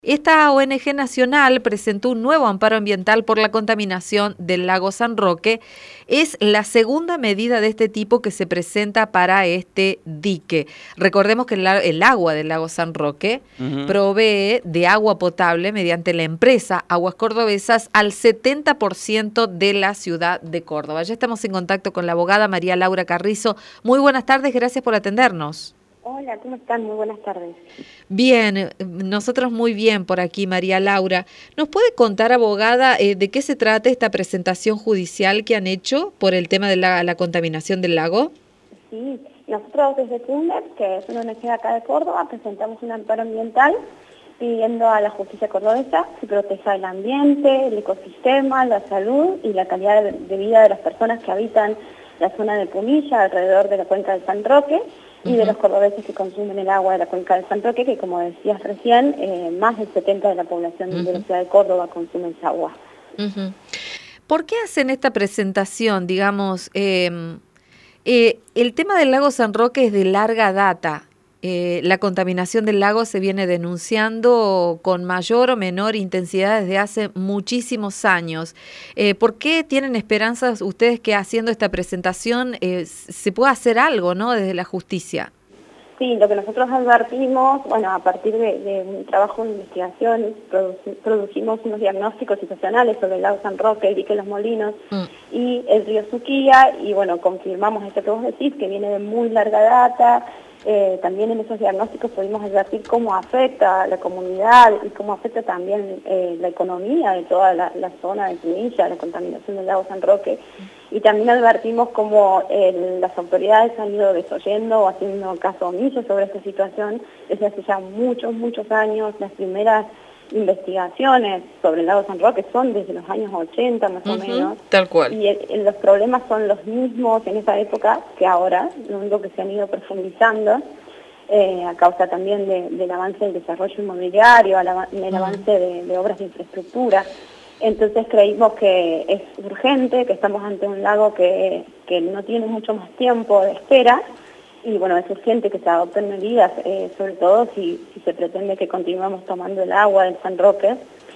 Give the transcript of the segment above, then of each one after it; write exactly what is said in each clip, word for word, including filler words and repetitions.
Esta O N G nacional presentó un nuevo amparo ambiental por la contaminación del lago San Roque. Es la segunda medida de este tipo que se presenta para este dique. Recordemos que el, el agua del lago San Roque uh-huh. provee de agua potable mediante la empresa Aguas Cordobesas al setenta por ciento de la ciudad de Córdoba. Ya estamos en contacto con la abogada María Laura Carrizo. Muy buenas tardes, gracias por atendernos. Hola, ¿cómo están? Muy buenas tardes. Bien, nosotros muy bien por aquí, María Laura. ¿Nos puede contar, abogada, eh, de qué se trata esta presentación judicial que han hecho por el tema de la, la contaminación del lago? Sí, nosotros desde FUNDEP, que es una O N G acá de Córdoba, presentamos un amparo ambiental pidiendo a la justicia cordobesa que proteja el ambiente, el ecosistema, la salud y la calidad de, de vida de las personas que habitan la zona de Punilla, alrededor de la cuenca del San Roque, y de los cordobeses que consumen el agua de la cuenca del San Roque, que como decías recién, eh, más del setenta por ciento de la población uh-huh. de la ciudad de Córdoba consume esa agua. Uh-huh. ¿Por qué hacen esta presentación? Digamos, eh, eh, el tema del lago San Roque es de larga data. Eh, la contaminación del lago se viene denunciando con mayor o menor intensidad desde hace muchísimos años. Eh, ¿Por qué tienen esperanzas ustedes que haciendo esta presentación eh, se pueda hacer algo, ¿no?, desde la justicia? Sí, lo que nosotros advertimos, bueno, a partir de, de un trabajo de investigación, produ- producimos unos diagnósticos situacionales sobre el lago San Roque, el dique Los Molinos mm. y el río Suquía, y bueno, confirmamos esto que vos decís, que viene de muy larga data. Eh, también en esos diagnósticos pudimos advertir cómo afecta a la comunidad y cómo afecta también eh, la economía de toda la, la zona de Punilla, la contaminación del lago San Roque. Y también advertimos cómo eh, las autoridades han ido desoyendo o haciendo caso omiso sobre esta situación desde hace ya muchos, muchos años. Las primeras investigaciones sobre el lago San Roque son desde los años ochenta más uh-huh, o menos. Tal cual. Y el, el, los problemas son los mismos en esa época que ahora, lo único que se han ido profundizando eh, a causa también de, del avance del desarrollo inmobiliario, al, el avance uh-huh. de, de obras de infraestructura. Entonces creímos que es urgente, que estamos ante un lago que, que no tiene mucho más tiempo de espera. Y bueno, es urgente que se adopten medidas, eh, sobre todo si, si se pretende que continuemos tomando el agua del San Roque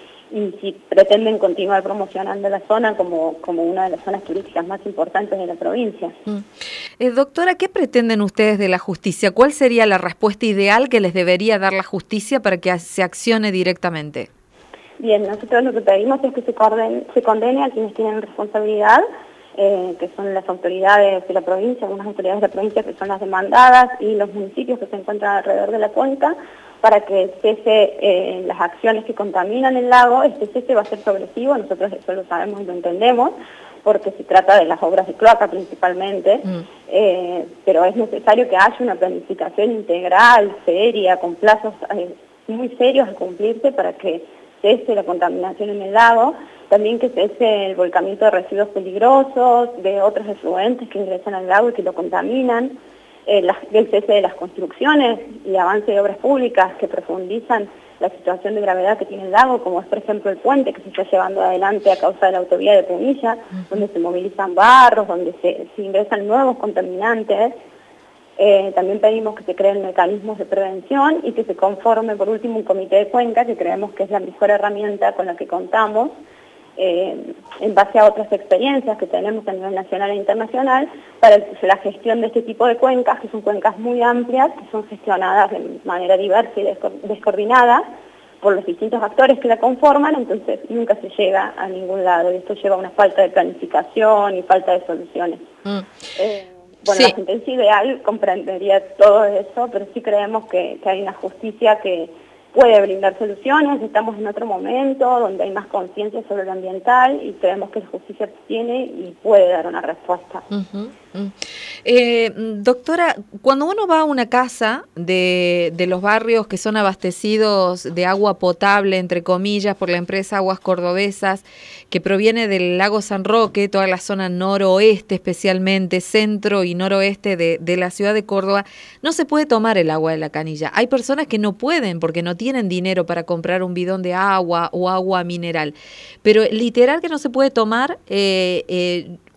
y si pretenden continuar promocionando la zona como, como una de las zonas turísticas más importantes de la provincia. Mm. Eh, doctora, ¿qué pretenden ustedes de la justicia? ¿Cuál sería la respuesta ideal que les debería dar la justicia para que se accione directamente? Bien, nosotros lo que pedimos es que se, corden, se condene a quienes tienen responsabilidad, Eh, que son las autoridades de la provincia, algunas autoridades de la provincia que son las demandadas y los municipios que se encuentran alrededor de la cuenca, para que cese eh, las acciones que contaminan el lago. Este cese va a ser progresivo, nosotros eso lo sabemos y lo entendemos, porque se trata de las obras de cloaca principalmente, mm. eh, pero es necesario que haya una planificación integral, seria, con plazos eh, muy serios a cumplirse para que cese la contaminación en el lago. También que cese el volcamiento de residuos peligrosos, de otros efluentes que ingresan al lago y que lo contaminan, eh, la, el cese de las construcciones y avance de obras públicas que profundizan la situación de gravedad que tiene el lago, como es por ejemplo el puente que se está llevando adelante a causa de la autovía de Punilla, uh-huh. donde se movilizan barros, donde se, se ingresan nuevos contaminantes. Eh, también pedimos que se creen mecanismos de prevención y que se conforme por último un comité de cuenca, que creemos que es la mejor herramienta con la que contamos, Eh, en base a otras experiencias que tenemos a nivel nacional e internacional, para la gestión de este tipo de cuencas, que son cuencas muy amplias, que son gestionadas de manera diversa y descoordinada por los distintos actores que la conforman. Entonces nunca se llega a ningún lado, y esto lleva a una falta de planificación y falta de soluciones. Mm. Eh, bueno, sí. La sentencia ideal comprendería todo eso, pero sí creemos que, que hay una justicia que puede brindar soluciones. Estamos en otro momento donde hay más conciencia sobre lo ambiental y creemos que la justicia tiene y puede dar una respuesta. Uh-huh, uh. Eh, doctora, cuando uno va a una casa de, de los barrios que son abastecidos de agua potable, entre comillas, por la empresa Aguas Cordobesas, que proviene del lago San Roque, toda la zona noroeste especialmente, centro y noroeste de, de la ciudad de Córdoba, no se puede tomar el agua de la canilla. Hay personas que no pueden porque no tienen dinero para comprar un bidón de agua o agua mineral, pero literal que no se puede tomar. eh, eh,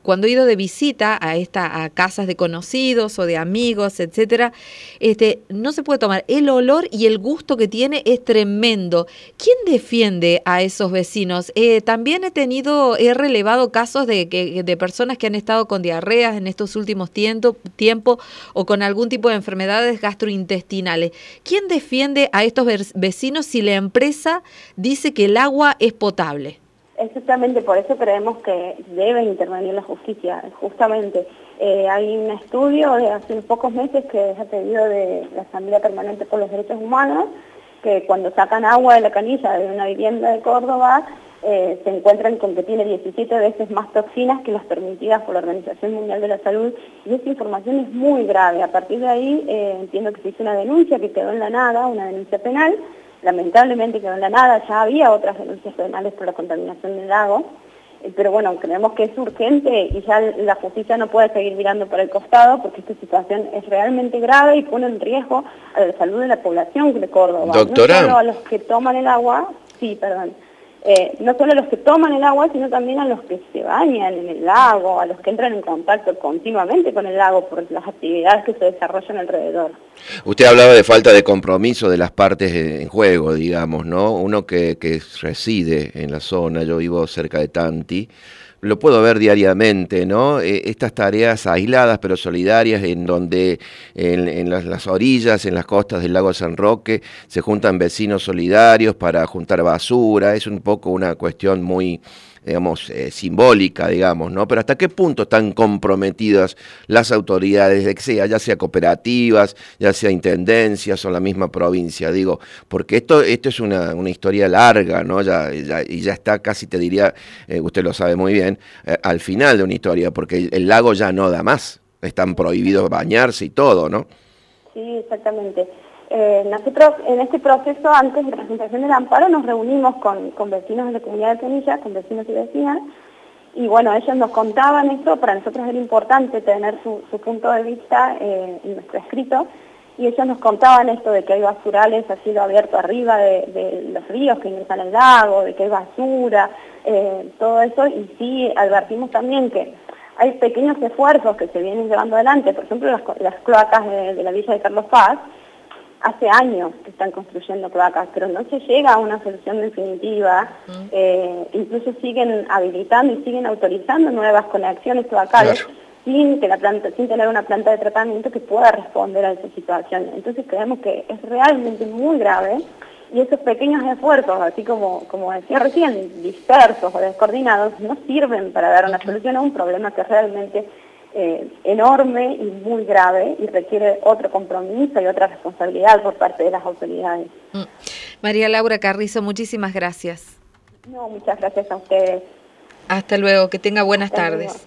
cuando he ido de visita a esta a casas de conocidos o de amigos, etcétera, este, no se puede tomar. El olor y el gusto que tiene es tremendo. ¿Quién defiende a esos vecinos? Eh, también he tenido, he relevado casos de, que, de personas que han estado con diarreas en estos últimos tiempo, tiempo o con algún tipo de enfermedades gastrointestinales. ¿Quién defiende a estos vecinos si la empresa dice que el agua es potable? Exactamente, por eso creemos que debe intervenir la justicia, justamente. Eh, hay un estudio de hace unos pocos meses que es a pedido de la Asamblea Permanente por los Derechos Humanos, que cuando sacan agua de la canilla de una vivienda de Córdoba, eh, se encuentran con que tiene diecisiete veces más toxinas que las permitidas por la Organización Mundial de la Salud, y esa información es muy grave. A partir de ahí eh, entiendo que se hizo una denuncia que quedó en la nada, una denuncia penal. Lamentablemente quedó en la nada, ya había otras denuncias penales por la contaminación del lago, eh, pero bueno, creemos que es urgente y ya la justicia no puede seguir mirando para el costado porque esta situación es realmente grave y pone en riesgo a la salud de la población de Córdoba. Doctora. No solo a los que toman el agua, sí, perdón, eh, no solo a los que toman el agua, sino también a los que se bañan en el lago, a los que entran en contacto continuamente con el lago por las actividades que se desarrollan alrededor. Usted hablaba de falta de compromiso de las partes en juego, digamos, ¿no? Uno que, que reside en la zona, yo vivo cerca de Tanti, lo puedo ver diariamente, ¿no? Eh, estas tareas aisladas pero solidarias en donde en, en las, las orillas, en las costas del lago San Roque, se juntan vecinos solidarios para juntar basura, es un poco una cuestión muy, digamos, eh, simbólica, digamos, ¿no? Pero ¿hasta qué punto están comprometidas las autoridades, de que sea, ya sea cooperativas, ya sea intendencias o la misma provincia? Digo, porque esto esto es una, una historia larga, ¿no? Ya, ya, y ya está casi, te diría, eh, usted lo sabe muy bien, eh, al final de una historia, porque el, el lago ya no da más, están prohibidos bañarse y todo, ¿no? Sí, exactamente. Eh, nosotros en este proceso, antes de la presentación del amparo, nos reunimos con, con vecinos de la comunidad de Penilla, con vecinos y vecinas, y bueno, ellos nos contaban esto. Para nosotros era importante tener su, su punto de vista eh, en nuestro escrito, y ellos nos contaban esto de que hay basurales a cielo abierto arriba de, de los ríos que ingresan al lago, de que hay basura, eh, todo eso, y sí advertimos también que hay pequeños esfuerzos que se vienen llevando adelante, por ejemplo las, las cloacas de, de la villa de Carlos Paz. Hace años que están construyendo cloacas, pero no se llega a una solución definitiva. Mm. Eh, incluso siguen habilitando y siguen autorizando nuevas conexiones cloacales, claro, sin, que la planta, sin tener una planta de tratamiento que pueda responder a esa situación. Entonces creemos que es realmente muy grave, y esos pequeños esfuerzos, así como, como decía recién, dispersos o descoordinados, no sirven para dar una solución a un problema que realmente Eh, enorme y muy grave, y requiere otro compromiso y otra responsabilidad por parte de las autoridades. Mm. María Laura Carrizo, muchísimas gracias. No, muchas gracias a ustedes. Hasta luego, que tenga buenas Hasta tardes. luego.